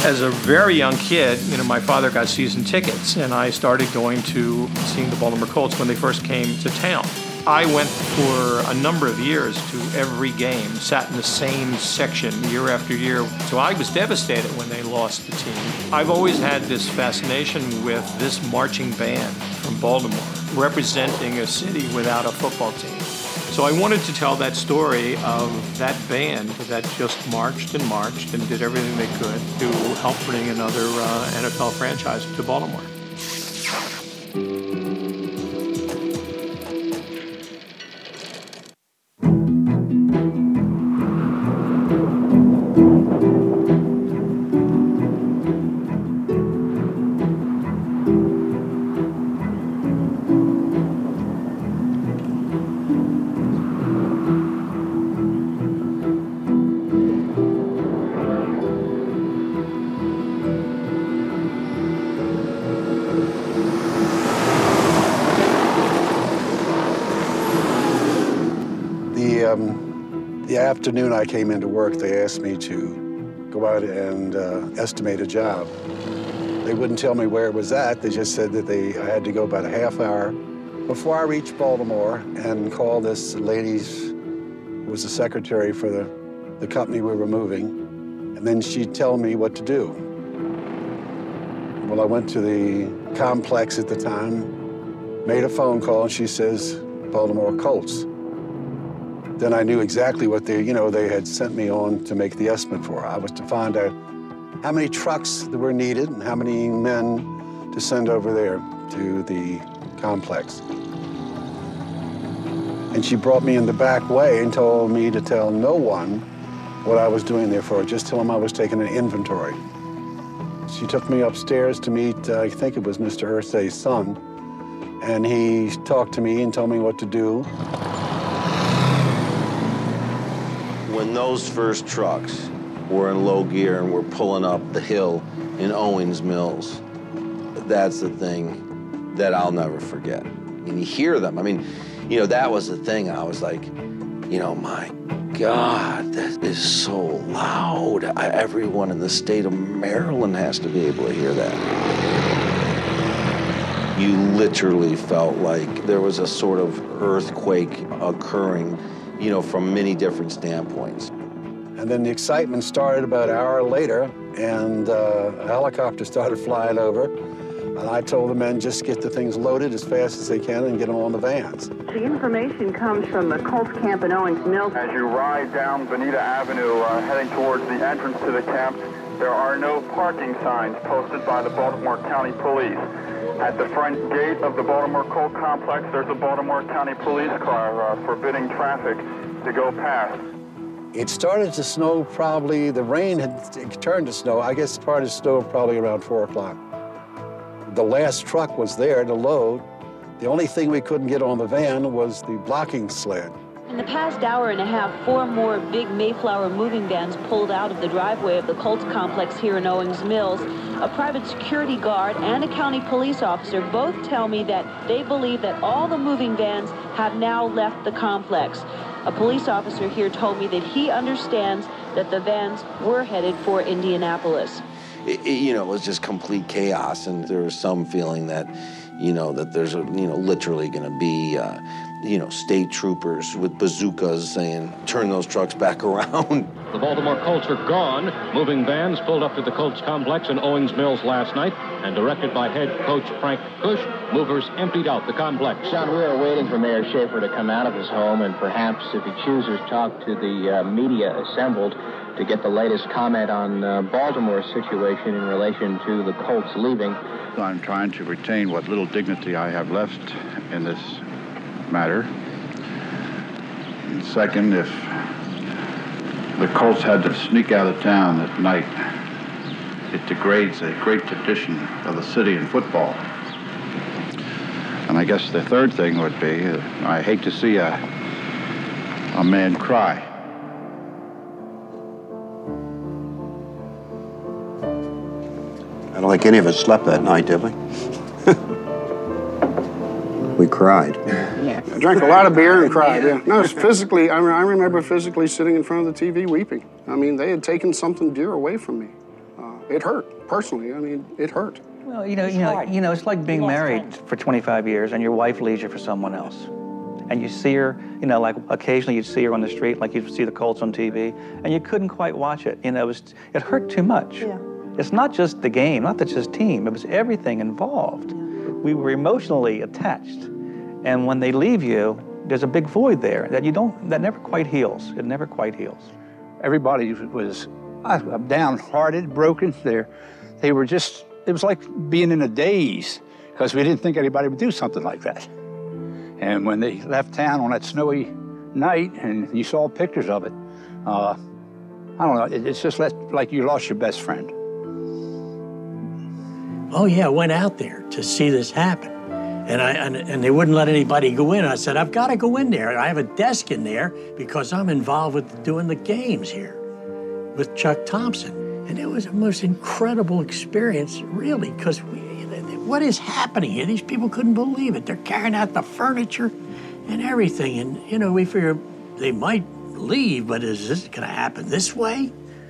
As a very young kid, my father got season tickets, and I started going to seeing the Baltimore Colts when they first came to town. I went for a number of years to every game, sat in the same section year after year. So I was devastated when they lost the team. I've always had this fascination with this marching band from Baltimore, representing a city without a football team. So I wanted to tell that story of that band that just marched and did everything they could to help bring another NFL franchise to Baltimore. The afternoon I came into work, they asked me to go out and estimate a job. They wouldn't tell me where it was at. They just said that I had to go about a half hour before I reached Baltimore and call this lady who was the secretary for the company we were moving, and then she'd tell me what to do. Well, I went to the complex at the time, made a phone call, and she says, Baltimore Colts. Then I knew exactly what they had sent me on to make the estimate for. I was to find out how many trucks that were needed and how many men to send over there to the complex. And she brought me in the back way and told me to tell no one what I was doing there for, just tell them I was taking an inventory. She took me upstairs to meet, I think it was Mr. Irsay's son, and he talked to me and told me what to do. When those first trucks were in low gear and were pulling up the hill in Owings Mills, that's the thing that I'll never forget. And you hear them. I mean, that was the thing. I was like, my God, that is so loud. Everyone in the state of Maryland has to be able to hear that. You literally felt like there was a sort of earthquake occurring, from many different standpoints. And then the excitement started about an hour later, and a helicopter started flying over. And I told the men, just get the things loaded as fast as they can and get them on the vans. The information comes from the Colts camp in Owings Mills. As you ride down Bonita Avenue, heading towards the entrance to the camp, there are no parking signs posted by the Baltimore County Police. At the front gate of the Baltimore Colt complex, there's a Baltimore County police car forbidding traffic to go past. It started to snow probably, the rain had turned to snow. I guess it started to snow probably around 4 o'clock. The last truck was there to load. The only thing we couldn't get on the van was the blocking sled. In the past hour and a half, 4 more big Mayflower moving vans pulled out of the driveway of the Colts complex here in Owings Mills. A private security guard and a county police officer both tell me that they believe that all the moving vans have now left the complex. A police officer here told me that he understands that the vans were headed for Indianapolis. It was just complete chaos, and there was some feeling that, that there's literally going to be, state troopers with bazookas saying, turn those trucks back around. The Baltimore Colts are gone. Moving vans pulled up to the Colts complex in Owings Mills last night, and directed by head coach Frank Kush, movers emptied out the complex. John, we are waiting for Mayor Schaefer to come out of his home and perhaps, if he chooses, talk to the media assembled to get the latest comment on Baltimore's situation in relation to the Colts leaving. I'm trying to retain what little dignity I have left in this matter. And second, if the Colts had to sneak out of town at night, it degrades a great tradition of the city in football. And I guess the third thing would be, I hate to see a man cry. I don't think any of us slept that night, did we? We cried. Yeah. I drank a lot of beer and cried, yeah. No, it's physically, I remember physically sitting in front of the TV weeping. I mean, they had taken something dear away from me. it hurt. Personally, I mean, it hurt. Well, it's like being married for 25 years and your wife leaves you for someone else. And you see her, like occasionally you'd see her on the street, like you'd see the Colts on TV, and you couldn't quite watch it. It hurt too much. Yeah. It's not just the game, not just team, it was everything involved. We were emotionally attached. And when they leave you, there's a big void there that never quite heals. It never quite heals. Everybody was downhearted, broken. They were just, it was like being in a daze because we didn't think anybody would do something like that. And when they left town on that snowy night and you saw pictures of it, I don't know, it's just like you lost your best friend. Oh yeah, I went out there to see this happen. And they wouldn't let anybody go in. I said, I've got to go in there. I have a desk in there because I'm involved with doing the games here with Chuck Thompson. And it was the most incredible experience, really, because what is happening here? These people couldn't believe it. They're carrying out the furniture and everything. And, we figure they might leave, but is this going to happen this way?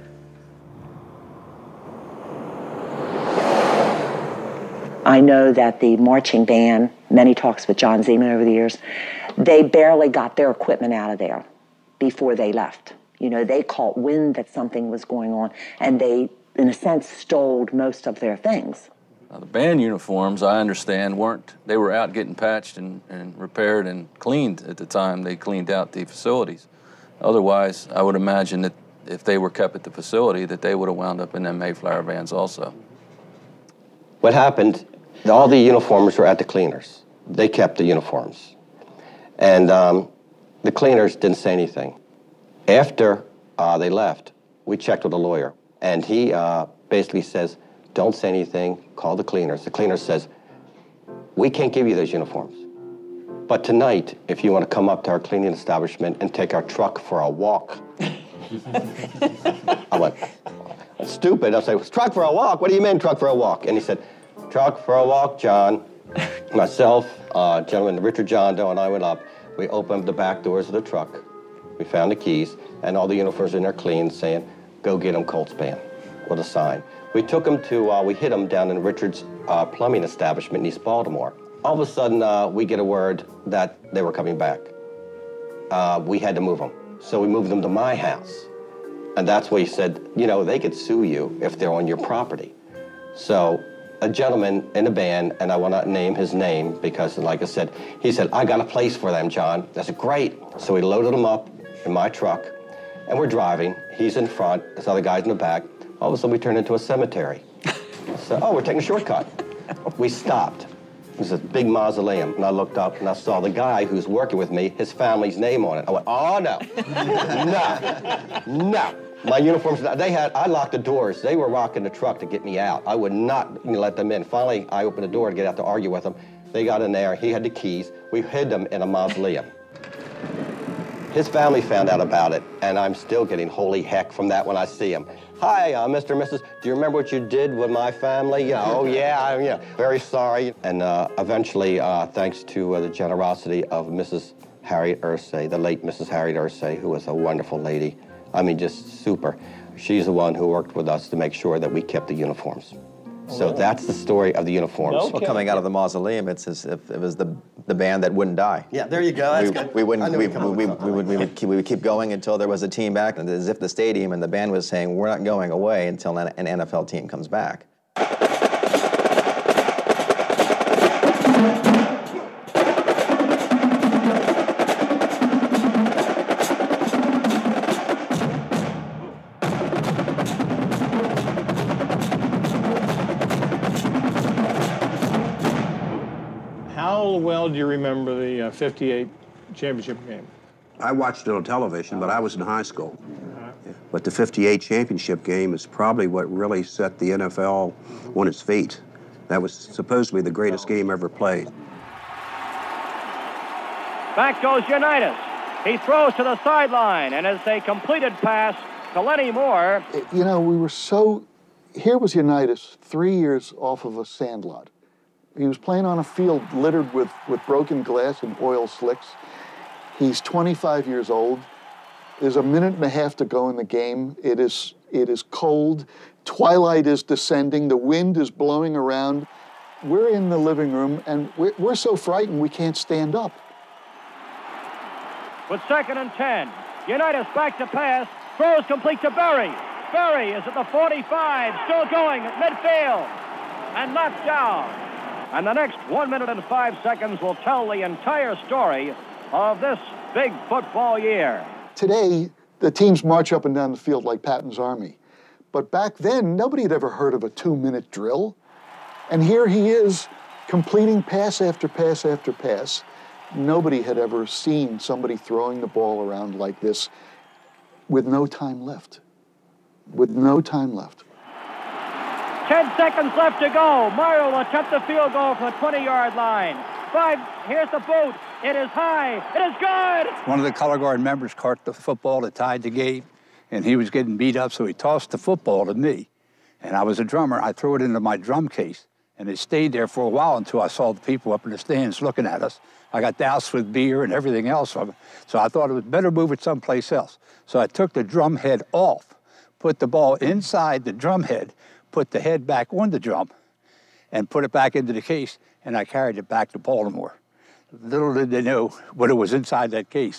I know that the marching band, many talks with John Zeman over the years, they barely got their equipment out of there before they left. They caught wind that something was going on, and they, in a sense, stole most of their things. The band uniforms, I understand, they were out getting patched and repaired and cleaned at the time they cleaned out the facilities. Otherwise, I would imagine that if they were kept at the facility, that they would have wound up in them Mayflower vans also. What happened, all the uniforms were at the cleaners. They kept the uniforms. And the cleaners didn't say anything. After they left, we checked with a lawyer, and he basically says, don't say anything, call the cleaners. The cleaner says, we can't give you those uniforms. But tonight, if you want to come up to our cleaning establishment and take our truck for a walk. I went, that's stupid. I said, truck for a walk? What do you mean truck for a walk? And he said, truck for a walk, John. Myself, gentleman Richard John Doe, and I went up. We opened the back doors of the truck. We found the keys, and all the uniforms in there clean, saying, go get them, Colts band, with a sign. We took them we hid them down in Richard's plumbing establishment in East Baltimore. All of a sudden, we get a word that they were coming back. We had to move them. So we moved them to my house. And that's where he said, they could sue you if they're on your property. So a gentleman in a band, and I will not name his name because, like I said, he said, I got a place for them, John. I said, great. So we loaded them up in my truck, and we're driving. He's in front, this other guy's in the back. All of a sudden, we turned into a cemetery. So, we're taking a shortcut. We stopped. There's a big mausoleum, and I looked up, and I saw the guy who's working with me, his family's name on it. I went, oh, no. No. My uniforms, I locked the doors. They were rocking the truck to get me out. I would not let them in. Finally, I opened the door to get out to argue with them. They got in there. He had the keys. We hid them in a mausoleum. His family found out about it, and I'm still getting holy heck from that when I see him. Hi, Mr. and Mrs., do you remember what you did with my family? Oh, yeah, I'm very sorry. And eventually, thanks to the generosity of Mrs. Harriet Irsay, the late Mrs. Harriet Irsay, who was a wonderful lady, I mean, just super. She's the one who worked with us to make sure that we kept the uniforms. So that's the story of the uniforms. Okay. Well, coming out of the mausoleum, it's as if it was the band that wouldn't die. Yeah, there you go. That's good. We would keep going until there was a team back, and as if the stadium and the band was saying, we're not going away until an NFL team comes back. How well do you remember the 58 championship game? I watched it on television, but I was in high school. But the 58 championship game is probably what really set the NFL on its feet. That was supposed to be the greatest game ever played. Back goes Unitas. He throws to the sideline, and it's a completed pass to Lenny Moore. We were here was Unitas 3 years off of a sandlot. He was playing on a field littered with broken glass and oil slicks. He's 25 years old. There's a minute and a half to go in the game. It is cold. Twilight is descending. The wind is blowing around. We're in the living room, and we're so frightened we can't stand up. With 2nd and 10, Unitas back to pass, throws complete to Berry. Berry is at the 45, still going at midfield, and knocked down. And the next 1 minute and 5 seconds will tell the entire story of this big football year. Today, the teams march up and down the field like Patton's Army. But back then, nobody had ever heard of a 2-minute drill. And here he is, completing pass after pass after pass. Nobody had ever seen somebody throwing the ball around like this with no time left. With no time left. 10 seconds left to go. Mario will attempt the field goal from the 20-yard line. 5, here's the boot. It is high. It is good. One of the color guard members caught the football that tied the game, and he was getting beat up, so he tossed the football to me. And I was a drummer. I threw it into my drum case, and it stayed there for a while until I saw the people up in the stands looking at us. I got doused with beer and everything else from it, so I thought it was better move it someplace else. So I took the drum head off, put the ball inside the drum head, put the head back on the drum, and put it back into the case, and I carried it back to Baltimore. Little did they know what it was inside that case.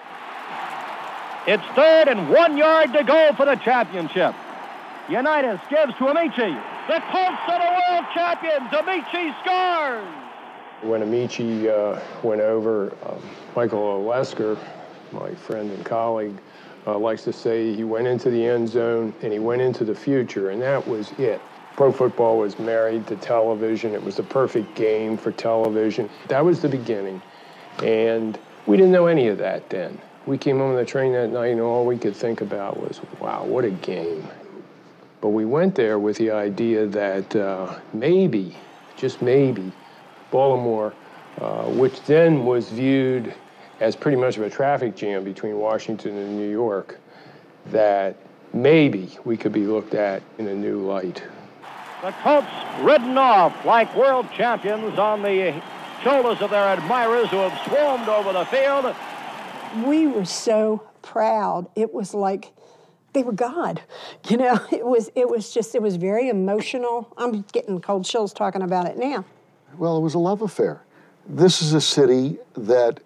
It's 3rd and 1 yard to go for the championship. Unitas gives to Amici. The Colts are the world champions. Amici scores. When Amici went over, Michael Olesker, my friend and colleague, likes to say he went into the end zone and he went into the future, and that was it. Pro football was married to television. It was the perfect game for television. That was the beginning, and we didn't know any of that then. We came home on the train that night, and all we could think about was, wow, what a game. But we went there with the idea that maybe, just maybe, Baltimore, which then was viewed as pretty much of a traffic jam between Washington and New York, that maybe we could be looked at in a new light. The Colts ridden off like world champions on the shoulders of their admirers who have swarmed over the field. We were so proud. It was like they were God. You know, it was very emotional. I'm getting cold chills talking about it now. Well, it was a love affair. This is a city that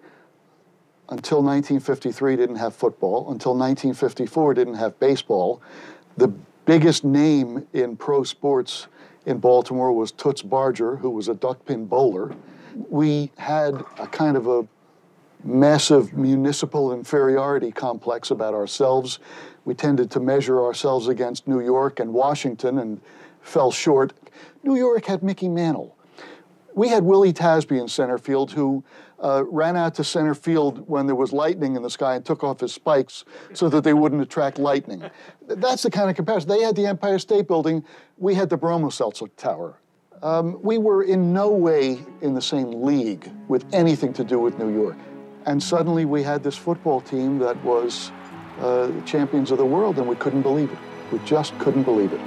until 1953 didn't have football, until 1954 didn't have baseball. The biggest name in pro sports in Baltimore was Toots Barger, who was a duckpin bowler. We had a kind of a massive municipal inferiority complex about ourselves. We tended to measure ourselves against New York and Washington and fell short. New York had Mickey Mantle. We had Willie Tasby in center field, who ran out to center field when there was lightning in the sky and took off his spikes so that they wouldn't attract lightning. That's the kind of comparison. They had the Empire State Building. We had the Bromo-Seltzer Tower. We were in no way in the same league with anything to do with New York. And suddenly we had this football team that was champions of the world, and we couldn't believe it. We just couldn't believe it.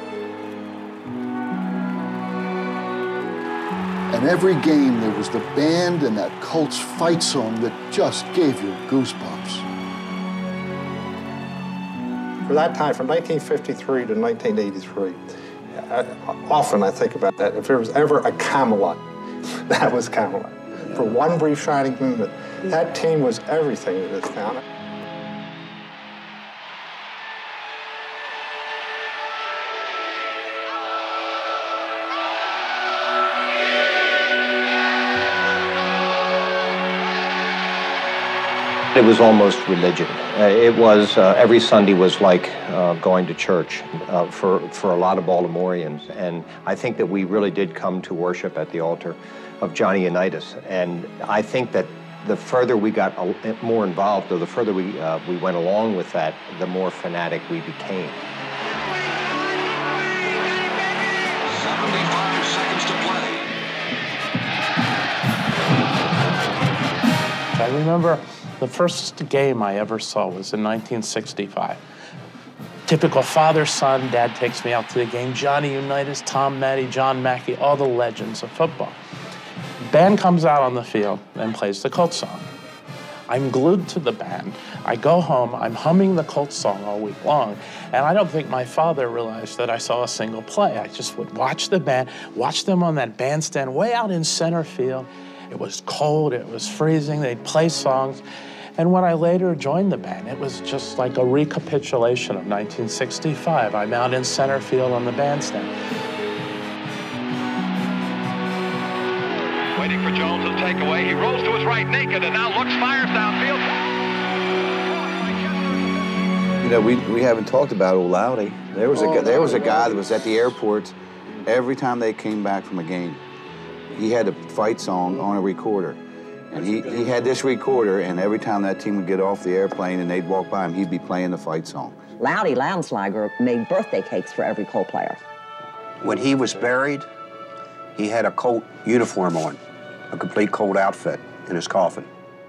And every game there was the band and that Colts fight song that just gave you goosebumps. For that time, from 1953 to 1983, often I think about that. If there was ever a Camelot, that was Camelot. For one brief shining moment, that team was everything in this town. It was almost religion. It was, every Sunday was like going to church for a lot of Baltimoreans. And I think that we really did come to worship at the altar of Johnny Unitas. And I think that the further we got more involved, or the further we went along with that, the more fanatic we became. 75 seconds to play. I remember the first game I ever saw was in 1965. Typical father-son, dad takes me out to the game. Johnny Unitas, Tom Matty, John Mackey, all the legends of football. Band comes out on the field and plays the Colts song. I'm glued to the band. I go home, I'm humming the Colts song all week long, and I don't think my father realized that I saw a single play. I just would watch the band, watch them on that bandstand way out in center field. It was cold, it was freezing, they'd play songs. And when I later joined the band, it was just like a recapitulation of 1965. I'm out in center field on the bandstand. Waiting for Jones to take away. He rolls to his right naked and now looks, fires downfield. You know, we haven't talked about old Loudy. There was a guy that was at the airport every time they came back from a game. He had a fight song on a recorder. And he had this recorder, and every time that team would get off the airplane and they'd walk by him, he'd be playing the fight song. Loudy Lounsliger made birthday cakes for every Colt player. When he was buried, he had a Colt uniform on, a complete Colt outfit in his coffin.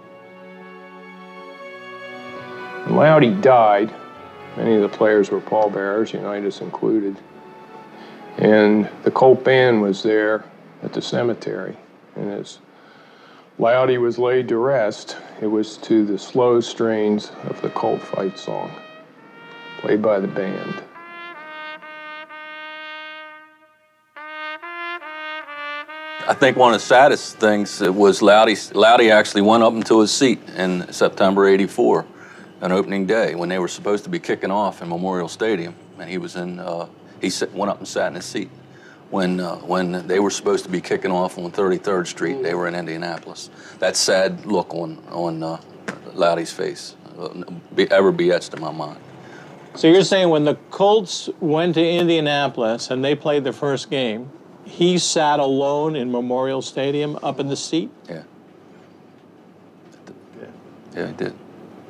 When Loudy died, many of the players were pallbearers, Unitas included. And the Colt band was there at the cemetery. And as Loudy was laid to rest, it was to the slow strains of the Colt fight song, played by the band. I think one of the saddest things was Loudy actually went up into his seat in September '84, an opening day, when they were supposed to be kicking off in Memorial Stadium, and he was in. He went up and sat in his seat when they were supposed to be kicking off on 33rd Street. They were in Indianapolis. That sad look on Loudy's face ever be etched in my mind. So you're saying when the Colts went to Indianapolis and they played the first game, he sat alone in Memorial Stadium up in the seat? Yeah. Yeah, he did.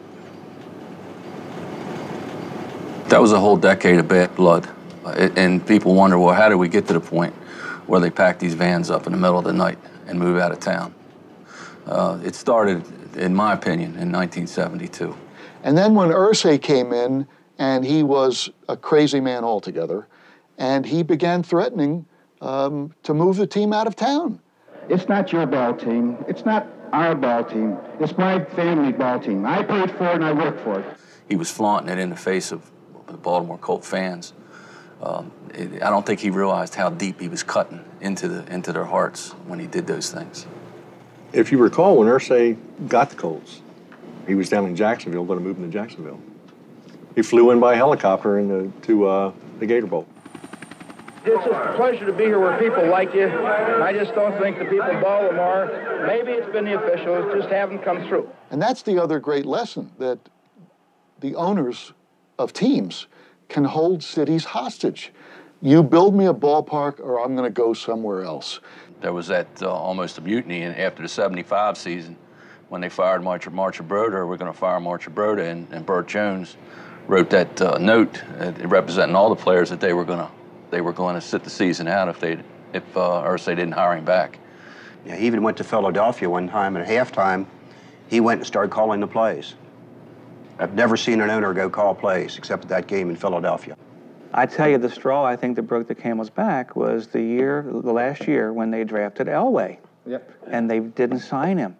That was a whole decade of bad blood. And people wonder, well, how did we get to the point where they pack these vans up in the middle of the night and move out of town? It started, in my opinion, in 1972. And then when Irsay came in, and he was a crazy man altogether, and he began threatening to move the team out of town. It's not your ball team. It's not our ball team. It's my family ball team. I paid for it and I worked for it. He was flaunting it in the face of the Baltimore Colt fans. I don't think he realized how deep he was cutting into their hearts when he did those things. If you recall, when Irsay got the Colts, he was down in Jacksonville, going to move them to Jacksonville. He flew in by helicopter to the Gator Bowl. It's just a pleasure to be here where people like you. I just don't think the people of Baltimore, maybe it's been the officials, just haven't come through. And that's the other great lesson, that the owners of teams can hold cities hostage. You build me a ballpark or I'm going to go somewhere else. There was that almost a mutiny after the '75 season when they fired Marcia Broda. We're going to fire Marcia Broda, and Burt Jones wrote that note representing all the players that they were going to sit the season out if Irsay didn't hire him back. Yeah, he even went to Philadelphia one time, and at halftime, he went and started calling the plays. I've never seen an owner go call plays except at that game in Philadelphia. I tell you, the straw I think that broke the camel's back was the last year when they drafted Elway. Yep. And they didn't sign him.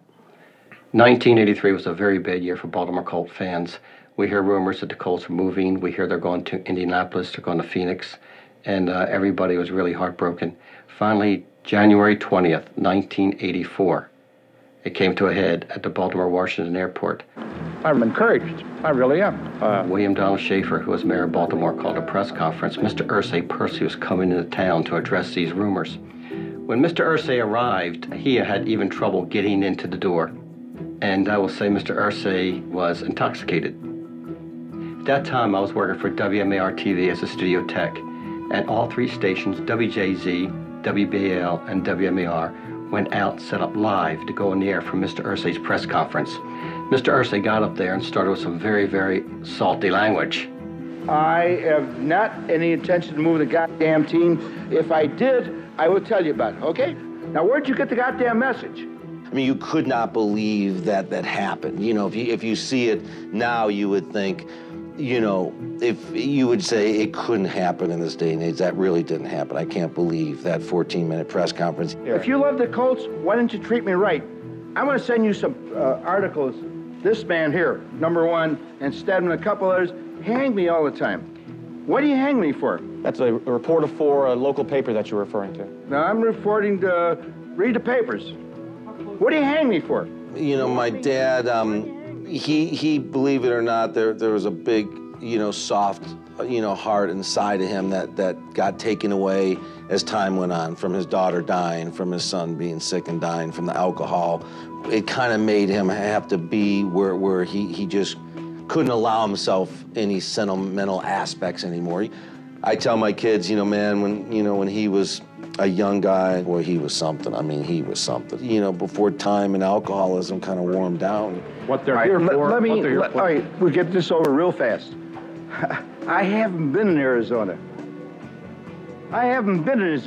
1983 was a very bad year for Baltimore Colt fans. We hear rumors that the Colts are moving. We hear they're going to Indianapolis, they're going to Phoenix, and everybody was really heartbroken. Finally, January 20th, 1984, it came to a head at the Baltimore-Washington airport. I'm encouraged. I really am. William Donald Schaefer, who was mayor of Baltimore, called a press conference. Mr. Irsay Percy was coming into town to address these rumors. When Mr. Irsay arrived, he had even trouble getting into the door. And I will say Mr. Irsay was intoxicated. At that time, I was working for WMAR-TV as a studio tech. At all three stations, WJZ, WBAL, and WMAR, went out and set up live to go on the air for Mr. Irsay's press conference. Mr. Irsay got up there and started with some very, very salty language. I have not any intention to move the goddamn team. If I did, I would tell you about it, okay? Now, where'd you get the goddamn message? I mean, you could not believe that happened. You know, if you see it now, you would think, you know, if you would say it couldn't happen in this day and age, that really didn't happen. I can't believe that 14-minute press conference. If you love the Colts, why didn't you treat me right? I'm going to send you some articles This man here, number one, and Stedman, a couple others, hang me all the time. What do you hang me for? That's a reporter for a local paper that you're referring to. Now, I'm reporting to read the papers. What do you hang me for? You know, my dad, he believe it or not, there was a big, soft, heart inside of him that got taken away as time went on, from his daughter dying, from his son being sick and dying, from the alcohol. It kind of made him have to be where he just couldn't allow himself any sentimental aspects anymore. I tell my kids, man, when he was a young guy, boy, he was something. I mean, he was something. Before time and alcoholism kind of wore him down. What they're here for. All right, we'll get this over real fast. I haven't been in Arizona. I've been in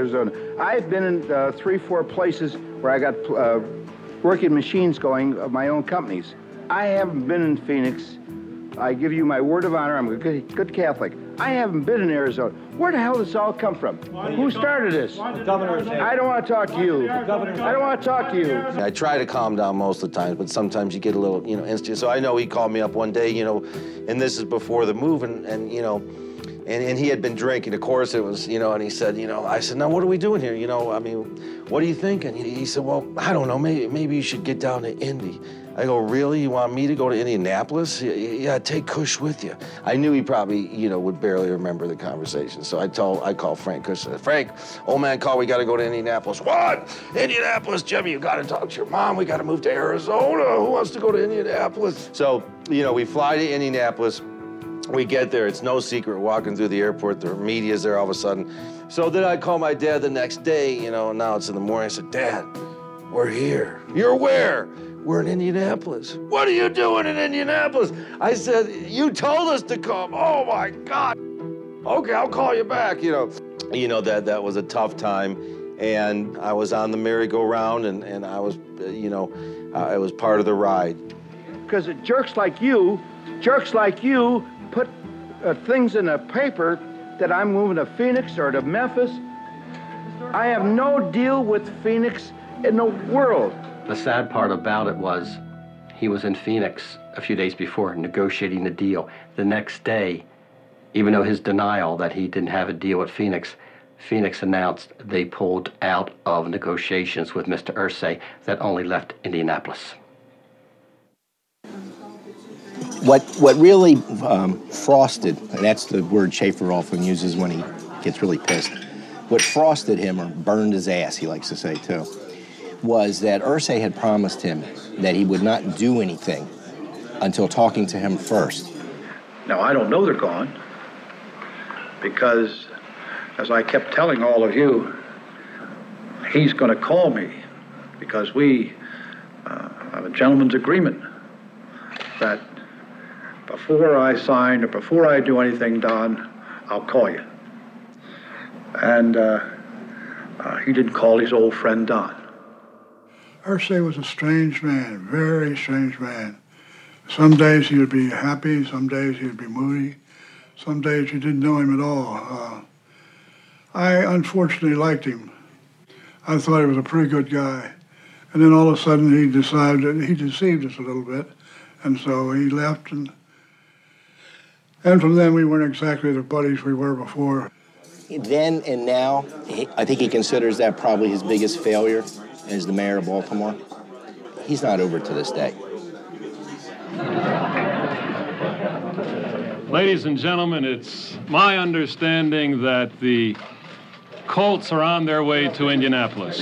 3-4 places where I got working machines going of my own companies. I haven't been in Phoenix. I give you my word of honor, I'm a good Catholic. I haven't been in Arizona. Where the hell does this all come from? Who started this? The governor. I don't want to talk to you. I don't want to talk to you. I try to calm down most of the times, but sometimes you get a little, instant. So I know he called me up one day, and this is before the move, and he had been drinking. Of course it was, and he said, I said, now what are we doing here? What are you thinking? He said, well, I don't know, maybe you should get down to Indy. I go, really? You want me to go to Indianapolis? Yeah, take Cush with you. I knew he probably, would barely remember the conversation. So I called Frank Cush. I said, Frank, old man called, we got to go to Indianapolis. What? Indianapolis, Jimmy, you got to talk to your mom. We got to move to Arizona. Who wants to go to Indianapolis? So, we fly to Indianapolis. We get there, it's no secret, walking through the airport, the media's there all of a sudden. So then I call my dad the next day, and now it's in the morning. I said, Dad, we're here. You're where? We're in Indianapolis. What are you doing in Indianapolis? I said, you told us to come. Oh my God. Okay, I'll call you back, that was a tough time. And I was on the merry-go-round, and I was, I was part of the ride. Because jerks like you put things in a paper that I'm moving to Phoenix or to Memphis. I have no deal with Phoenix in the world. The sad part about it was he was in Phoenix a few days before negotiating the deal. The next day, even though his denial that he didn't have a deal with Phoenix announced they pulled out of negotiations with Mr. Irsay that only left Indianapolis. What really frosted, and that's the word Schaefer often uses when he gets really pissed, what frosted him, or burned his ass, he likes to say too, was that Irsay had promised him that he would not do anything until talking to him first. Now, I don't know they're gone, because, as I kept telling all of you, he's going to call me, because we have a gentleman's agreement that before I sign or before I do anything, Don, I'll call you. And he didn't call his old friend Don. Irsay was a strange man, very strange man. Some days he would be happy, some days he would be moody, some days you didn't know him at all. I unfortunately liked him. I thought he was a pretty good guy. And then all of a sudden he decided that he deceived us a little bit, and so he left, and from then we weren't exactly the buddies we were before. Then and now, I think he considers that probably his biggest failure as the mayor of Baltimore. He's not over to this day. Ladies and gentlemen, it's my understanding that the Colts are on their way to Indianapolis.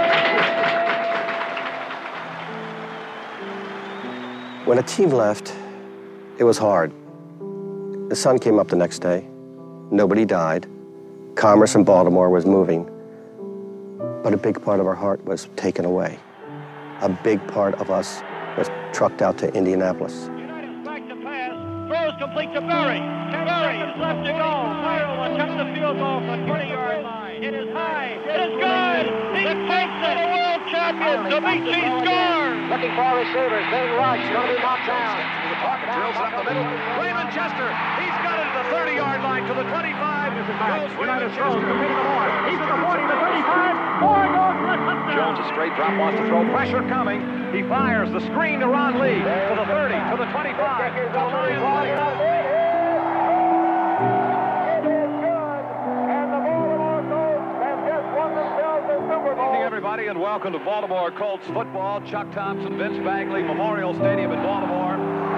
When a team left, it was hard. The sun came up the next day. Nobody died. Commerce in Baltimore was moving. But a big part of our heart was taken away. A big part of us was trucked out to Indianapolis. Throws complete to Berry. Berry is left to go. Farrell attempts the field goal from the 20-yard line. It is high. It is good. He takes it. The world champion, Demichi scores. Looking for receivers. Big rush. Going to be knocked down. Drills up the middle. Raymond Chester. He's got it to the 30-yard line to the 25. Goes Raymond Chester. He's at the 40, the 35. Moore goes for the touchdown. Jones is straight Straight drop, wants to throw. Pressure coming. He fires the screen to Ron Lee. To the 30, to the 25. To the 9. Everybody, and welcome to Baltimore Colts football. Chuck Thompson, Vince Bagley, Memorial Stadium in Baltimore.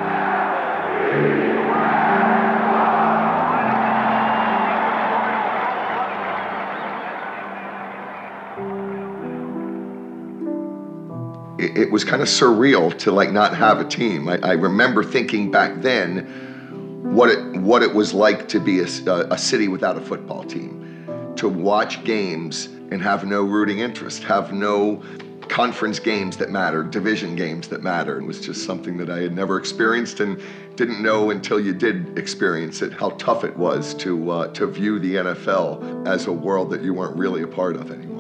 It was kind of surreal to like not have a team. I remember thinking back then what it was like to be a city without a football team, to watch games and have no rooting interest, have no conference games that mattered, division games that mattered. It was just something that I had never experienced and didn't know until you did experience it, how tough it was to view the NFL as a world that you weren't really a part of anymore.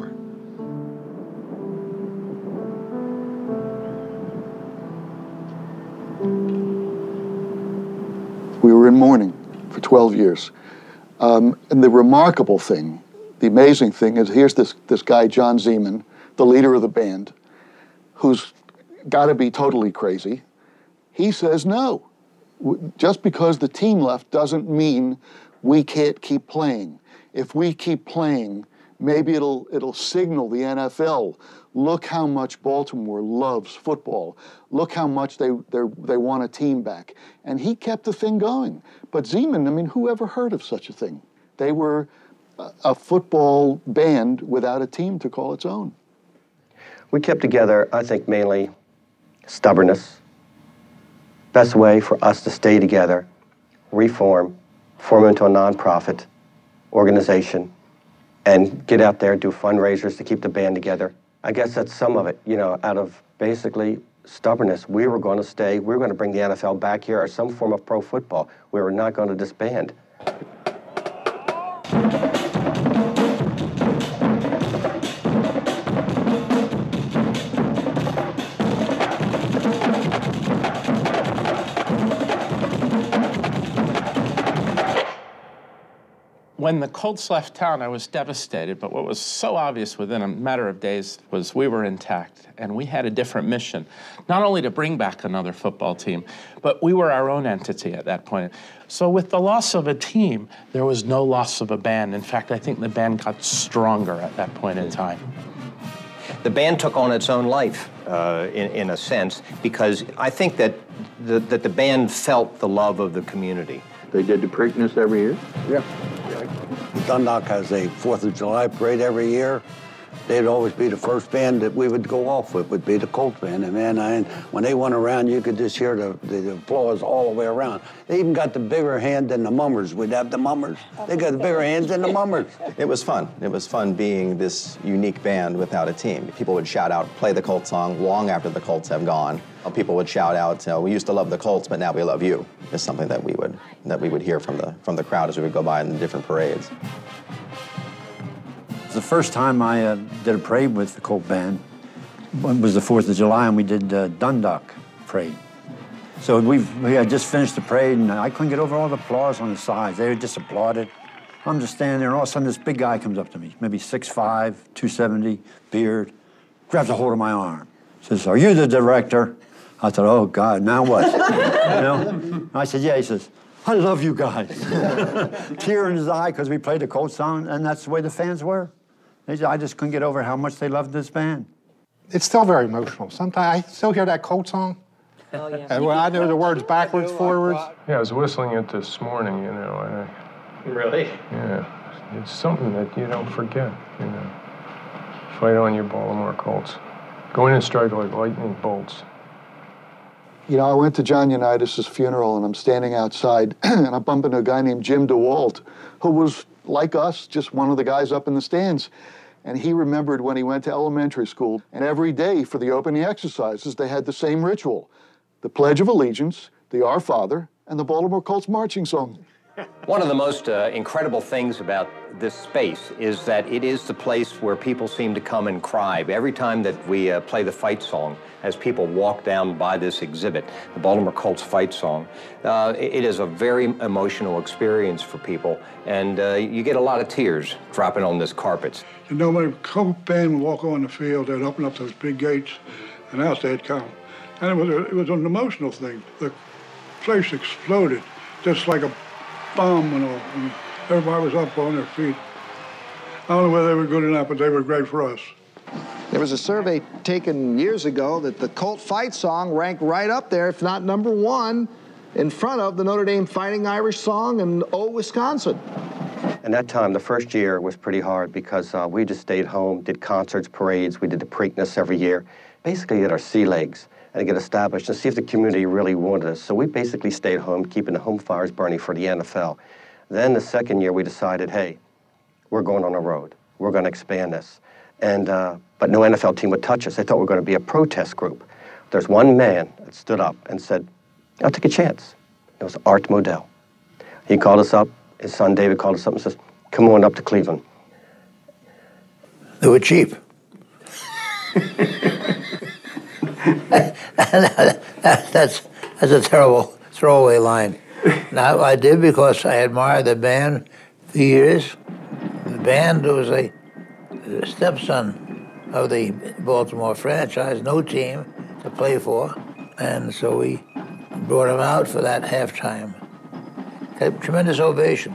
We were in mourning for 12 years. And the remarkable thing, the amazing thing is here's this guy, John Zeman, the leader of the band, who's got to be totally crazy. He says, no, just because the team left doesn't mean we can't keep playing. If we keep playing, maybe it'll signal the NFL, look how much Baltimore loves football. Look how much they want a team back. And he kept the thing going. But Zeman, I mean, who ever heard of such a thing? They were a football band without a team to call its own. We kept together, I think, mainly stubbornness. Best way for us to stay together, reform, form into a nonprofit organization, and get out there and do fundraisers to keep the band together. I guess that's some of it, you know, out of basically stubbornness. We were going to stay, we were going to bring the NFL back here or some form of pro football. We were not going to disband. When the Colts left town, I was devastated, but what was so obvious within a matter of days was we were intact, and we had a different mission. Not only to bring back another football team, but we were our own entity at that point. So with the loss of a team, there was no loss of a band. In fact, I think the band got stronger at that point in time. The band took on its own life, in a sense, because I think that the band felt the love of the community. They did the Preakness every year? Yeah. Dundalk has a 4th of July parade every year. They'd always be the first band that we would go off with, would be the Colts band. And man, when they went around, you could just hear the applause all the way around. They even got the bigger hand than the Mummers. We'd have the Mummers. They got the bigger hands than the Mummers. It was fun. It was fun being this unique band without a team. People would shout out, play the Colts song long after the Colts have gone. People would shout out, we used to love the Colts, but now we love you. Is something that we would hear from the crowd as we would go by in the different parades. The first time I did a parade with the Colt band was the 4th of July, and we did Dundalk parade. So we had just finished the parade, and I couldn't get over all the applause on the sides. They just applauded. I'm just standing there, and all of a sudden this big guy comes up to me, maybe 6'5", 270, beard, grabs a hold of my arm, says, "Are you the director?" I thought, oh, God, now what? You know? I said, yeah. He says, "I love you guys." Tear in his eye because we played the Colts song, and that's the way the fans were. I just couldn't get over how much they loved this band. It's still very emotional. Sometimes I still hear that Colts song. Oh, yeah. And when I know the words backwards, forwards. Yeah, I was whistling it this morning, you know. Really? Yeah. It's something that you don't forget, you know. Fight on, you Baltimore Colts. Go in and strike like lightning bolts. You know, I went to John Unitas' funeral, and I'm standing outside, and I bump into a guy named Jim DeWalt, who was, like us, just one of the guys up in the stands. And he remembered when he went to elementary school, and every day for the opening exercises, they had the same ritual: the Pledge of Allegiance, the Our Father, and the Baltimore Colts marching song. One of the most incredible things about this space is that it is the place where people seem to come and cry. Every time that we play the fight song, as people walk down by this exhibit, the Baltimore Colts fight song, it is a very emotional experience for people, and you get a lot of tears dropping on this carpet. You know, when a Colt band would walk on the field, they'd open up those big gates, and out they'd come. And it was an emotional thing. The place exploded, just like a bomb went off, and everybody was up on their feet. I don't know whether they were good or not, but they were great for us. There was a survey taken years ago that the Colt fight song ranked right up there, if not number one, in front of the Notre Dame Fighting Irish song and Oh, Wisconsin. And that time, the first year, was pretty hard because we just stayed home, did concerts, parades. We did the Preakness every year. Basically, get our sea legs and get established and see if the community really wanted us. So we basically stayed home, keeping the home fires burning for the NFL. Then the second year, we decided, hey, we're going on the road. We're going to expand this. And but no NFL team would touch us. They thought we were going to be a protest group. There's one man that stood up and said, I'll take a chance. It was Art Modell. He called us up. His son David called us up and says, come on up to Cleveland. They were cheap. That's a terrible throwaway line. Now, I did because I admired the band for years. The band was a stepson of the Baltimore franchise, no team to play for, and so we brought him out for that halftime. A tremendous ovation.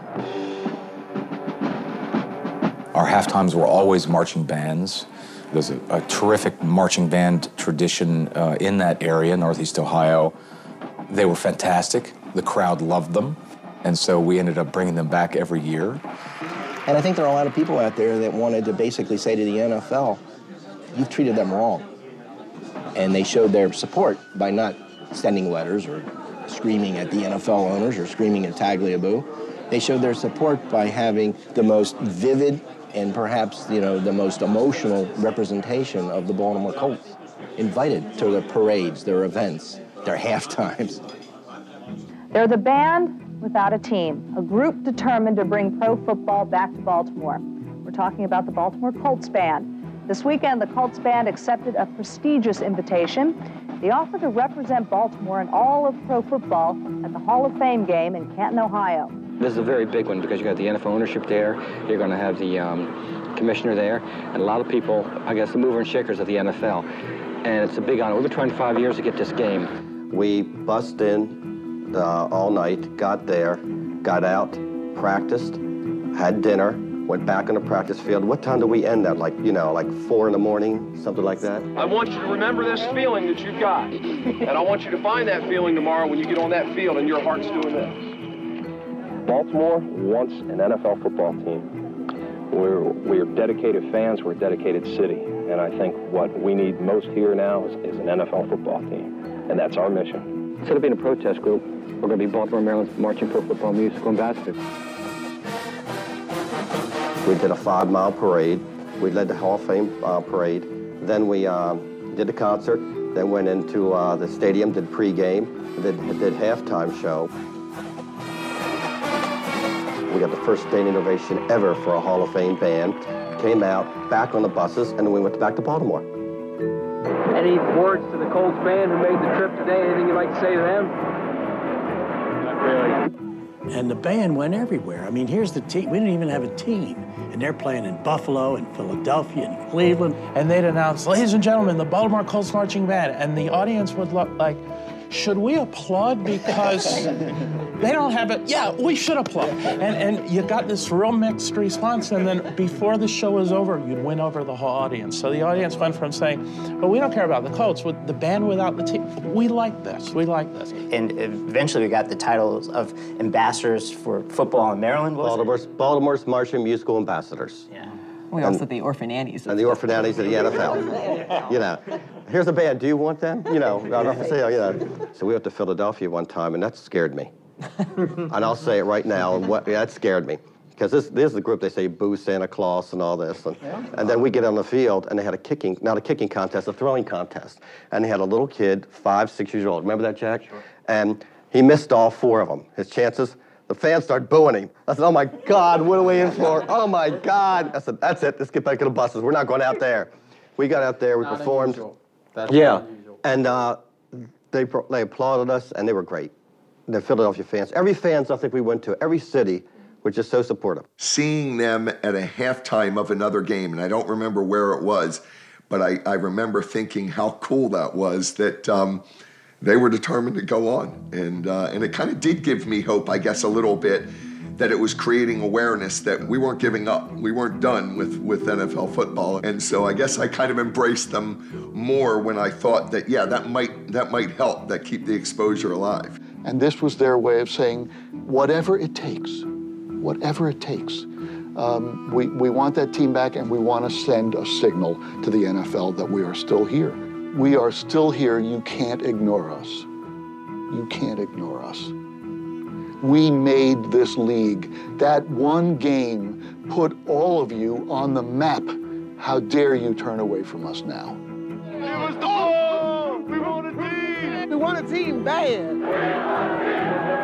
Our halftimes were always marching bands. There's a terrific marching band tradition in that area, Northeast Ohio. They were fantastic. The crowd loved them, and so we ended up bringing them back every year. And I think there are a lot of people out there that wanted to basically say to the NFL, you've treated them wrong. And they showed their support by not sending letters or screaming at the NFL owners or screaming at Tagliabue. They showed their support by having the most vivid and perhaps, you know, the most emotional representation of the Baltimore Colts invited to their parades, their events, their halftimes. They're the band without a team, a group determined to bring pro football back to Baltimore. We're talking about the Baltimore Colts Band. This weekend, the Colts Band accepted a prestigious invitation. The offer to represent Baltimore in all of pro football at the Hall of Fame game in Canton, Ohio. This is a very big one because you got the NFL ownership there, you're going to have the commissioner there, and a lot of people, I guess, the mover and shakers of the NFL. And it's a big honor. We've been trying 5 years to get this game. We bussed in all night, got there, got out, practiced, had dinner, went back on the practice field. What time did we end at? Like 4 in the morning, something like that? I want you to remember this feeling that you've got. And I want you to find that feeling tomorrow when you get on that field and your heart's doing this. Baltimore wants an NFL football team. We're dedicated fans, we're a dedicated city. And I think what we need most here now is an NFL football team. And that's our mission. Instead of being a protest group, we're going to be Baltimore, Maryland's marching pro football musical ambassadors. We did a 5-mile parade. We led the Hall of Fame parade. Then we did the concert, then went into the stadium, did pregame, did halftime show. We got the first standing ovation ever for a Hall of Fame band. Came out, back on the buses, and then we went back to Baltimore. Any words to the Colts band who made the trip today? Anything you'd like to say to them? Not really. And the band went everywhere. I mean, here's the team. We didn't even have a team. And they're playing in Buffalo and Philadelphia and Cleveland. And they'd announce, ladies and gentlemen, the Baltimore Colts marching band. And the audience would look like, should we applaud because they don't have it? Yeah, we should applaud. And you got this real mixed response. And then before the show was over, you'd win over the whole audience. So the audience went from saying, well, we don't care about the Colts, with the band without the team. We like this. We like this. And eventually we got the titles of ambassadors for football in Maryland. Baltimore's marching musical ambassadors. Yeah. We also the Orphan Annies. And the Orphan Annies of the NFL. You know, here's a band. Do you want them? You know, not for sale. You know. So we went to Philadelphia one time, and that scared me. And I'll say it right now. That scared me because this is the group. They say "Boo Santa Claus" and all this, and then we get on the field, and they had not a kicking contest, a throwing contest, and they had a little kid, 5, 6 years old. Remember that, Jack? Sure. And he missed all 4 of them. His chances, The fans start booing him. I said, oh my God, what are we in for? Oh my God. I said, that's it, let's get back to the buses. We're not going out there. We got out there, we performed. Yeah, and they applauded us, and they were great. The Philadelphia fans, every fans I think we went to, every city, were just so supportive. Seeing them at a halftime of another game, and I don't remember where it was, but I remember thinking how cool that was, that they were determined to go on. And it kind of did give me hope, I guess, a little bit, that it was creating awareness that we weren't giving up. We weren't done with NFL football. And so I guess I kind of embraced them more when I thought that, yeah, that might help, that keep the exposure alive. And this was their way of saying, whatever it takes, whatever it takes. We want that team back, and we want to send a signal to the NFL that we are still here. We are still here. You can't ignore us. You can't ignore us. We made this league. That one game put all of you on the map. How dare you turn away from us now? We want a team! We want a team bad!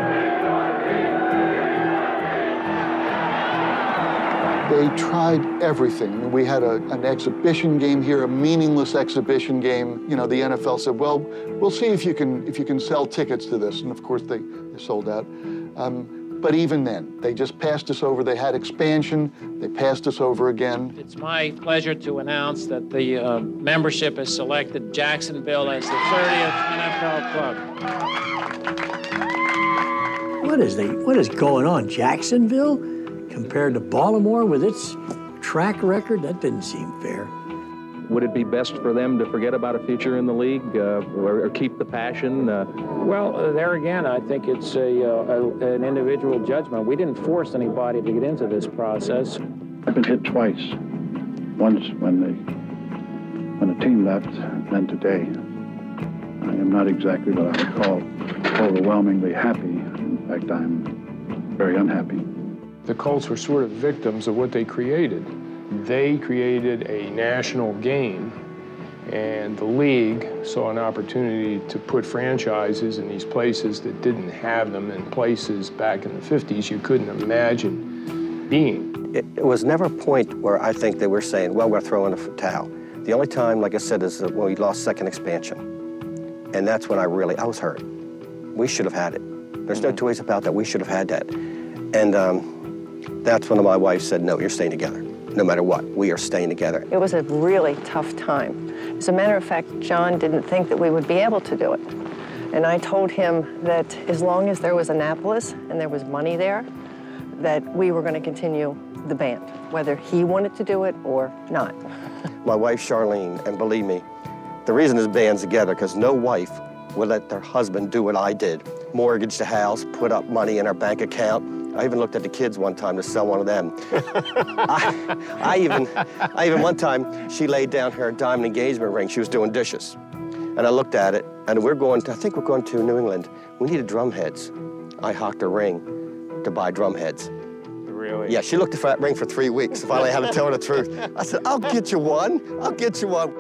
They tried everything. We had an exhibition game here, a meaningless exhibition game. You know, the NFL said, well, we'll see if you can sell tickets to this. And of course, they sold out. But even then, they just passed us over. They had expansion. They passed us over again. It's my pleasure to announce that the membership has selected Jacksonville as the 30th NFL club. What is going on? Jacksonville compared to Baltimore with its track record? That didn't seem fair. Would it be best for them to forget about a future in the league or keep the passion? Well, there again, I think it's an individual judgment. We didn't force anybody to get into this process. I've been hit twice. Once when the team left, and then today. I am not exactly what I would call overwhelmingly happy. In fact, I'm very unhappy. The Colts were sort of victims of what they created. They created a national game, and the league saw an opportunity to put franchises in these places that didn't have them, in places back in the 50s you couldn't imagine being. It was never a point where I think they were saying, well, we're throwing a towel. The only time, like I said, is when we lost second expansion. And that's when I was hurt. We should have had it. There's no two ways about that. We should have had that. And that's when my wife said, no, you're staying together. No matter what, we are staying together. It was a really tough time. As a matter of fact, John didn't think that we would be able to do it. And I told him that as long as there was Annapolis and there was money there, that we were going to continue the band, whether he wanted to do it or not. My wife, Charlene, and believe me, the reason this band's together, because no wife would let their husband do what I did. Mortgage the house, put up money in our bank account. I even looked at the kids one time to sell one of them. I even one time, she laid down her diamond engagement ring. She was doing dishes. And I looked at it, and I think we're going to New England. We needed drum heads. I hawked a ring to buy drum heads. Really? Yeah, she looked for that ring for 3 weeks. Finally, I had to tell her the truth. I said, I'll get you one. I'll get you one.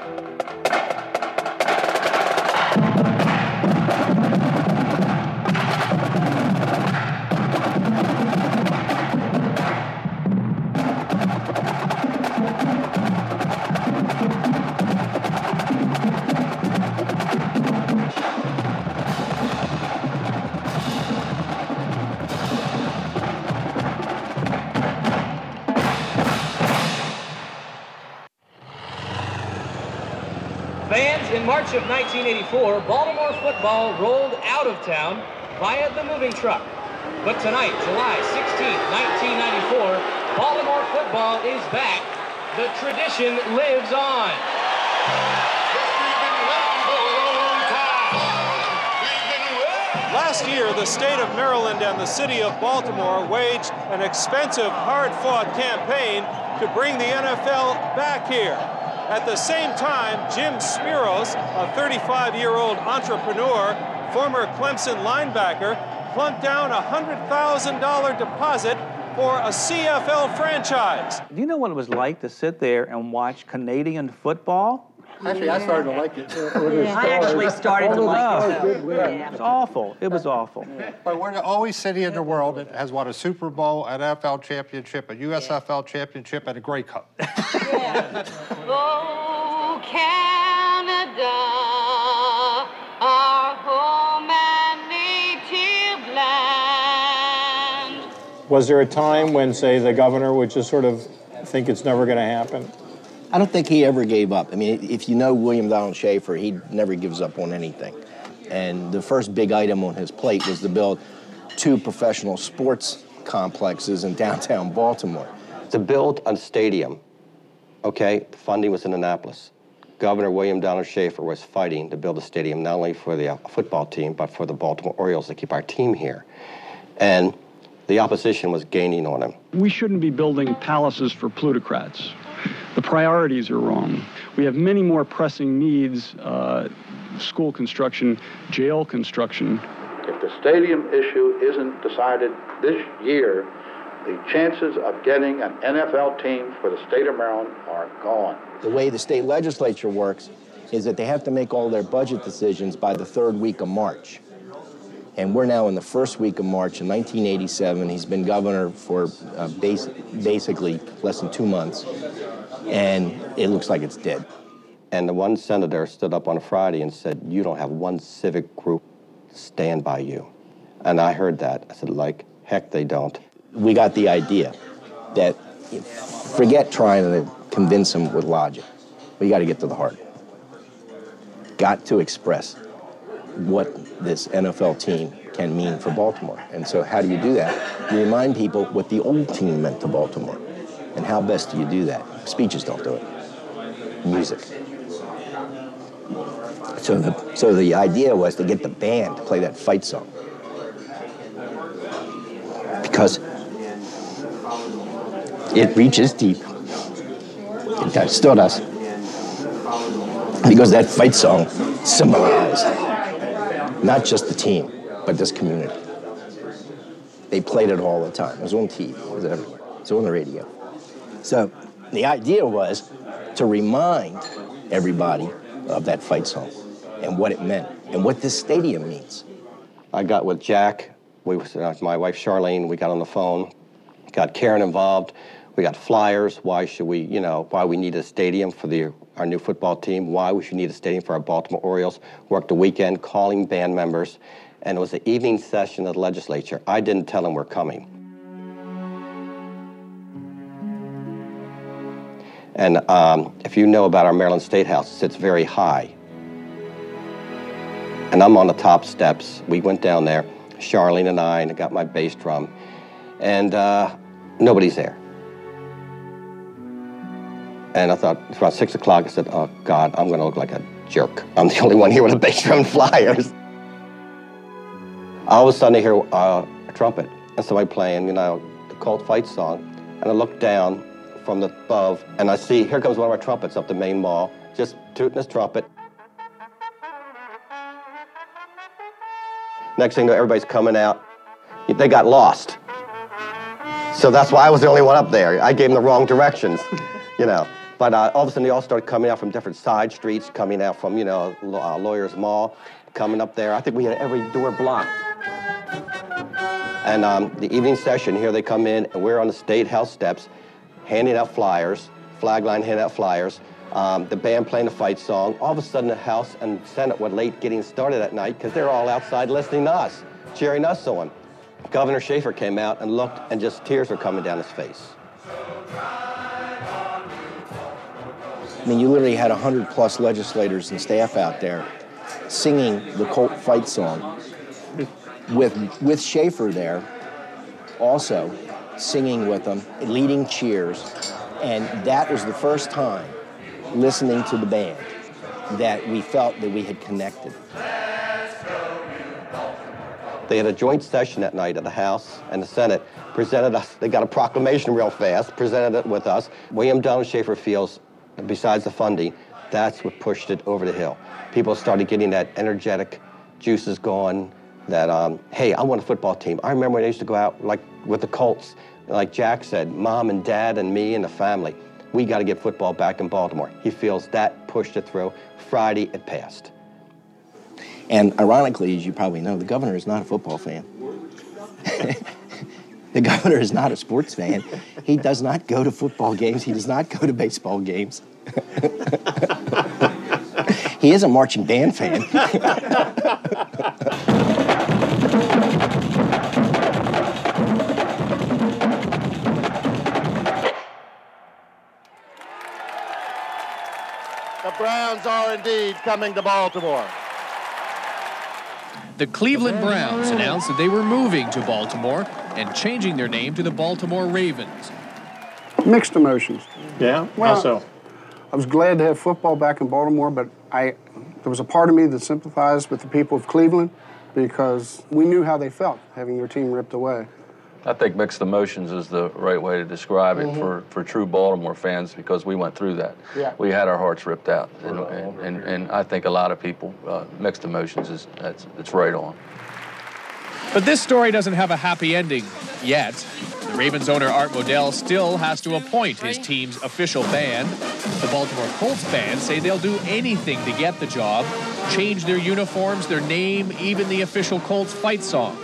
Fans, in March of 1984, Baltimore football rolled out of town via the moving truck. But tonight, July 16, 1994, Baltimore football is back. The tradition lives on. Last year, the state of Maryland and the city of Baltimore waged an expensive, hard-fought campaign to bring the NFL back here. At the same time, Jim Spiros, a 35-year-old entrepreneur, former Clemson linebacker, plunked down a $100,000 deposit for a CFL franchise. Do you know what it was like to sit there and watch Canadian football Actually, I started to like it. I actually started to like it. It was awful. It was awful. But we're the only city in the world that has won a Super Bowl, an NFL championship, a USFL championship, and a Grey Cup. Oh, Canada, our home and native land. Was there a time when, say, the governor would just sort of think it's never going to happen? I don't think he ever gave up. I mean, if you know William Donald Schaefer, he never gives up on anything. And the first big item on his plate was to build 2 professional sports complexes in downtown Baltimore. To build a stadium, okay, the funding was in Annapolis. Governor William Donald Schaefer was fighting to build a stadium not only for the football team, but for the Baltimore Orioles to keep our team here. And the opposition was gaining on him. We shouldn't be building palaces for plutocrats. The priorities are wrong. We have many more pressing needs, school construction, jail construction. If the stadium issue isn't decided this year, the chances of getting an NFL team for the state of Maryland are gone. The way the state legislature works is that they have to make all their budget decisions by the 3rd week of March. And we're now in the 1st week of March in 1987. He's been governor for basically less than 2 months. And it looks like it's dead. And the one senator stood up on a Friday and said, "You don't have one civic group stand by you." And I heard that. I said, like, heck they don't. We got the idea that forget trying to convince them with logic. We got to get to the heart. Got to express what this NFL team can mean for Baltimore. And so how do you do that? You remind people what the old team meant to Baltimore. And how best do you do that? Speeches don't do it. Music. So the idea was to get the band to play that fight song. Because it reaches deep. It still does. Because that fight song symbolized not just the team, but this community. They played it all the time. It was on TV, it was everywhere. It was on the radio. So the idea was to remind everybody of that fight song and what it meant and what this stadium means. I got with Jack, my wife Charlene, we got on the phone, got Karen involved, we got flyers, why we need a stadium for our new football team, why we should need a stadium for our Baltimore Orioles, worked the weekend calling band members, and it was the evening session of the legislature. I didn't tell them we're coming. And if you know about our Maryland State House, it sits very high. And I'm on the top steps. We went down there, Charlene and I got my bass drum, and nobody's there. And I thought, it's about 6 o'clock, I said, oh God, I'm gonna look like a jerk. I'm the only one here with a bass drum and flyers. All of a sudden I hear a trumpet, and somebody playing, the Colt fight song, and I look down from above, and I see, here comes one of our trumpets up the main mall, just tooting his trumpet. Next thing you know, everybody's coming out. They got lost. So that's why I was the only one up there. I gave them the wrong directions, But all of a sudden, they all started coming out from different side streets, coming out from, Lawyers Mall, coming up there. I think we had every door blocked. And the evening session, here they come in, and we're on the State House steps, handing out flyers, flag line handing out flyers, the band playing the fight song. All of a sudden, the House and Senate were late getting started at night because they're all outside listening to us, cheering us on. Governor Schaefer came out and looked, and just tears were coming down his face. I mean, you literally had 100+ legislators and staff out there singing the Colt fight song with Schaefer there also singing with them, leading cheers. And that was the first time, listening to the band, that we felt that we had connected. They had a joint session that night at the House and the Senate, presented us, they got a proclamation real fast, presented it with us. William Donald Schaefer feels, besides the funding, that's what pushed it over the hill. People started getting that energetic juices going, that, hey, I want a football team. I remember when I used to go out, like, with the Colts, like Jack said, Mom and Dad and me and the family. we got to get football back in Baltimore. He feels that pushed it through. Friday, it passed. And ironically, as you probably know, the governor is not a football fan. The governor is not a sports fan. He does not go to football games. He does not go to baseball games. He is a marching band fan. The Browns are indeed coming to Baltimore. The Cleveland Browns announced that they were moving to Baltimore and changing their name to the Baltimore Ravens. Mixed emotions. Yeah? Well, How so? I was glad to have football back in Baltimore, but there was a part of me that sympathized with the people of Cleveland because we knew how they felt having their team ripped away. I think mixed emotions is the right way to describe it for true Baltimore fans because we went through that. Yeah. We had our hearts ripped out, and I think a lot of people, mixed emotions it's right on. But this story doesn't have a happy ending yet. The Ravens owner Art Modell still has to appoint his team's official band. The Baltimore Colts band say they'll do anything to get the job, change their uniforms, their name, even the official Colts fight song.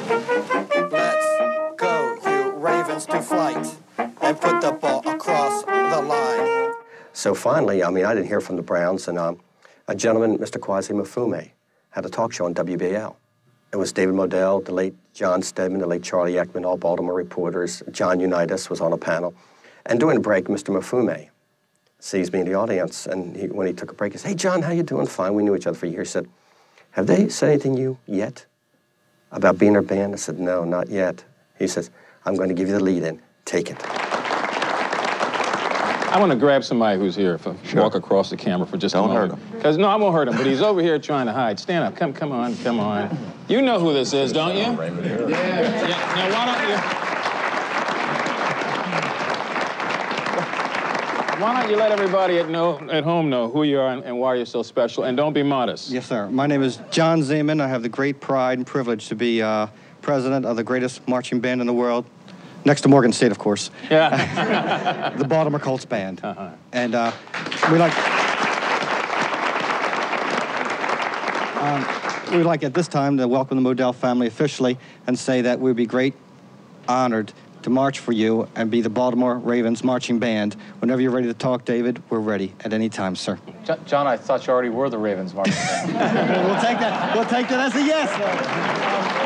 Ravens to flight and put the ball across the line. So finally, I didn't hear from the Browns, and a gentleman, Mr. Kwasi Mfume, had a talk show on WBL. It was David Modell, the late John Stedman, the late Charlie Ekman, all Baltimore reporters. John Unitas was on a panel. And during the break, Mr. Mfume sees me in the audience, and when he took a break, he said, "Hey, John, how you doing?" Fine. We knew each other for years. He said, "Have they said anything to you yet about being our band?" I said, "No, not yet." He says, "I'm going to give you the lead-in. Take it." I want to grab somebody who's here, walk across the camera for just a moment. Don't hurt him. Because, no, I won't hurt him, but he's over here trying to hide. Stand up. Come on. You know who this is, don't you? Yeah. Now, why don't you let everybody at home know who you are and why you're so special, and don't be modest. Yes, sir. My name is John Zeman. I have the great pride and privilege to be president of the greatest marching band in the world, next to Morgan State, of course. Yeah. The Baltimore Colts Band. Uh-huh. And we'd like at this time to welcome the Modell family officially and say that we'd be great honored to march for you and be the Baltimore Ravens marching band. Whenever you're ready to talk, David, we're ready at any time, sir. John, I thought you already were the Ravens marching band. We'll take that. We'll take that as a yes.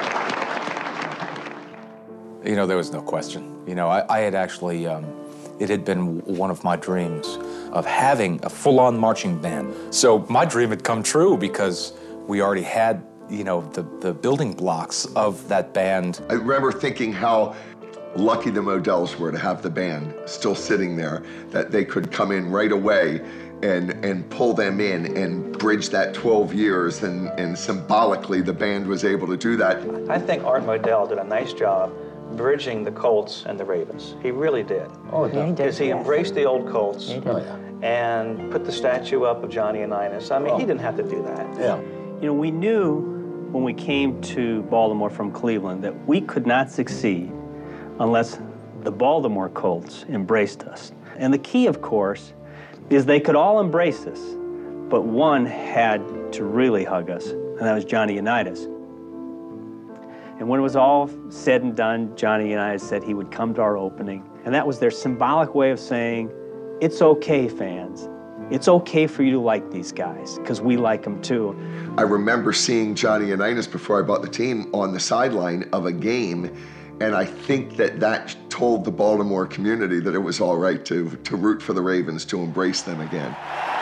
You know, there was no question. You know, I had actually, it had been one of my dreams of having a full-on marching band. So my dream had come true because we already had, you know, the building blocks of that band. I remember thinking how lucky the Modells were to have the band still sitting there, that they could come in right away and pull them in and bridge that 12 years, and symbolically the band was able to do that. I think Art Modell did a nice job bridging the Colts and the Ravens. He really did. Oh, yeah, he did. Because he embraced the old Colts and put the statue up of Johnny Unitas. I mean, he didn't have to do that. Yeah. You know, we knew when we came to Baltimore from Cleveland that we could not succeed unless the Baltimore Colts embraced us. And the key, of course, is they could all embrace us, but one had to really hug us, and that was Johnny Unitas. And when it was all said and done, Johnny Unitas said he would come to our opening, and that was their symbolic way of saying, it's okay, fans. It's okay for you to like these guys, because we like them too. I remember seeing Johnny Unitas before I bought the team on the sideline of a game, and I think that told the Baltimore community that it was all right to root for the Ravens, to embrace them again.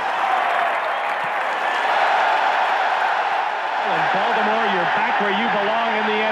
In Baltimore, you're back where you belong in the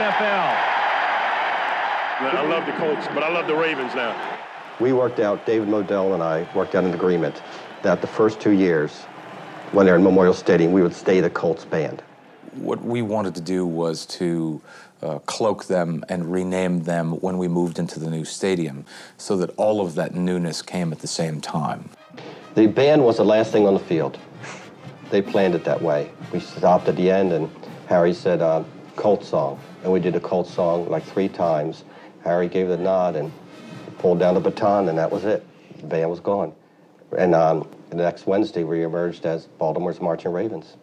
NFL. I love the Colts, but I love the Ravens now. We worked out, David Modell and I worked out an agreement that the first 2 years, when they're in Memorial Stadium, we would stay the Colts band. What we wanted to do was to cloak them and rename them when we moved into the new stadium so that all of that newness came at the same time. The band was the last thing on the field. They planned it that way. We stopped at the end and Harry said, Colts song. And we did a Colts song like 3 times. Harry gave the nod and pulled down the baton, and that was it. the band was gone. And the next Wednesday, we emerged as Baltimore's Marching Ravens.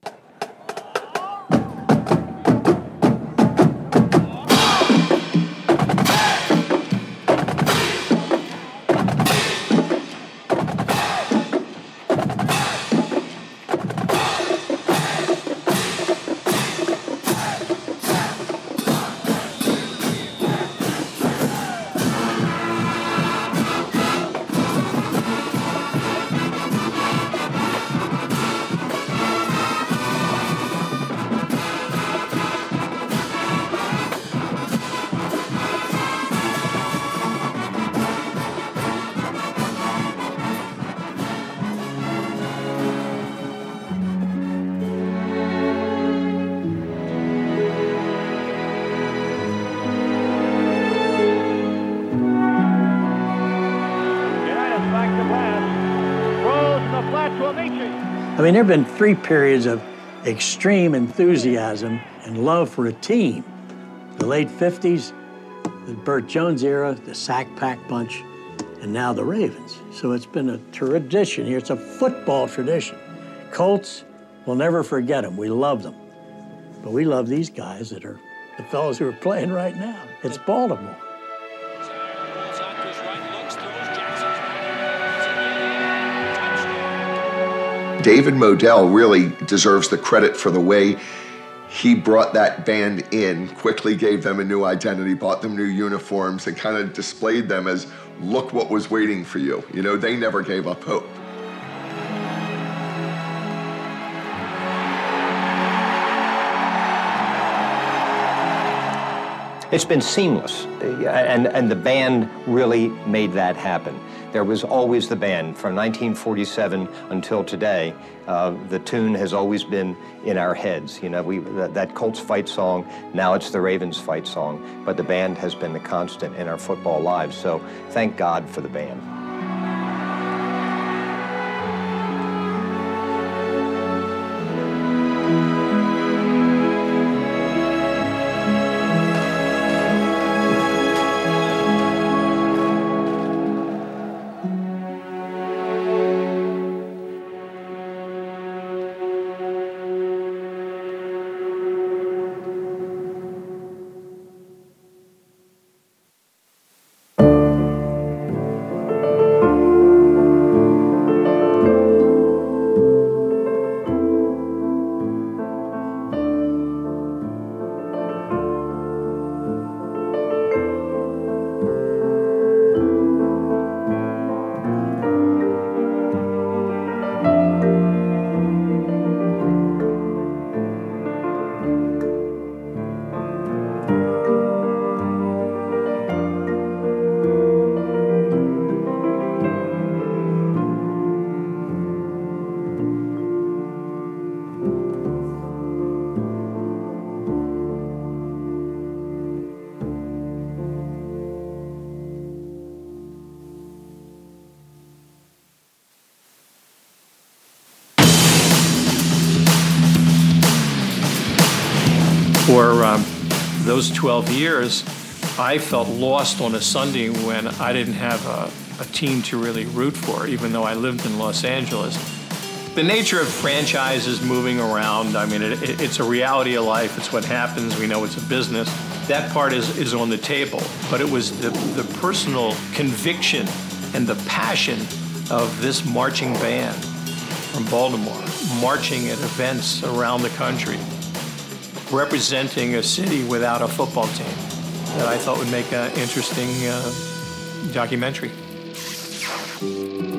I mean, there have been 3 periods of extreme enthusiasm and love for a team. The late 50s, the Burt Jones era, the Sack Pack Bunch, and now the Ravens. So it's been a tradition here. It's a football tradition. Colts, we'll never forget them. We love them. But we love these guys that are the fellows who are playing right now. It's Baltimore. David Modell really deserves the credit for the way he brought that band in, quickly gave them a new identity, bought them new uniforms, and kind of displayed them as, look what was waiting for you. You know, they never gave up hope. It's been seamless, and the band really made that happen. There was always the band. From 1947 until today, the tune has always been in our heads. You know, that Colts fight song, now it's the Ravens fight song, but the band has been the constant in our football lives, so thank God for the band. For those 12 years, I felt lost on a Sunday when I didn't have a team to really root for, even though I lived in Los Angeles. The nature of franchises moving around, I mean, it's a reality of life. It's what happens. We know it's a business. That part is on the table. But it was the personal conviction and the passion of this marching band from Baltimore, marching at events around the country, representing a city without a football team, that I thought would make an interesting documentary.